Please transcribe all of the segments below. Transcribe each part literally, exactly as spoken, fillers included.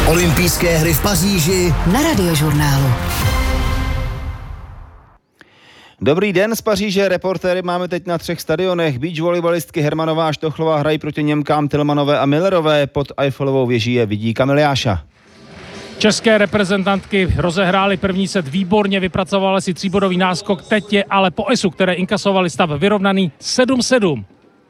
Olympijské hry v Paříži na Radiožurnálu. Dobrý den z Paříže, reportéry máme teď na třech stadionech. Beach volejbalistky Hermanová a Štochlová hrají proti Němkám Tillmannové a Millerové. Pod Eiffelovou věží je vidí Kamil Jáša. České reprezentantky rozehrály první set výborně, vypracovaly si tříbodový náskok, teď je ale po esu, které inkasovali stav vyrovnaný sedm sedm.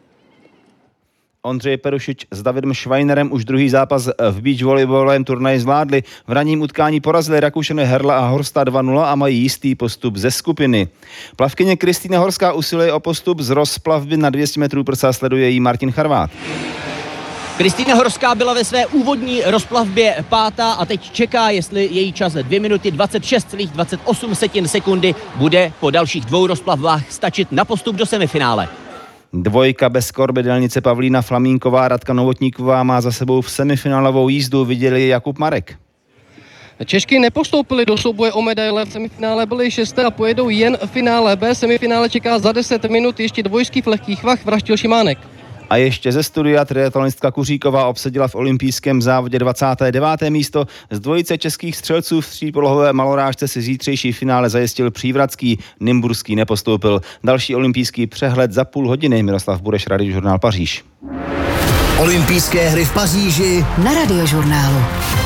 Ondřej Perušič s Davidem Schweinerem už druhý zápas v beach volejbalovém turnaji zvládli. V ranním utkání porazili Rakušany Herla a Horsta dva nula a mají jistý postup ze skupiny. Plavkyně Kristýna Horská usiluje o postup z rozplavby na dvě stě metrů prsa, sleduje jí Martin Charvát. Kristýna Horská byla ve své úvodní rozplavbě pátá a teď čeká, jestli její čas dvě minuty dvacet šest celá dvacet osm setin sekundy bude po dalších dvou rozplavbách stačit na postup do semifinále. Dvojka bez korbidelnice Pavlína Flamínková a Radka Novotníková má za sebou v semifinálovou jízdu, viděli Jakub Marek. Češky nepostoupily do souboje o medaile, v semifinále byly šesté a pojedou jen finále B. Semifinále čeká za deset minut ještě dvojský v lehkých vah Vraštil Šimánek. A ještě ze studia triatlonistka Kuříková obsadila v olympijském závodě dvacáté deváté místo. Z dvojice českých střelců v třípolohové malorážce si zítřejší finále zajistil Přívratský, Nymburský nepostoupil. Další olympijský přehled za půl hodiny. Miroslav Bureš, Radiožurnál Paříž. Olympijské hry v Paříži na Radiožurnálu.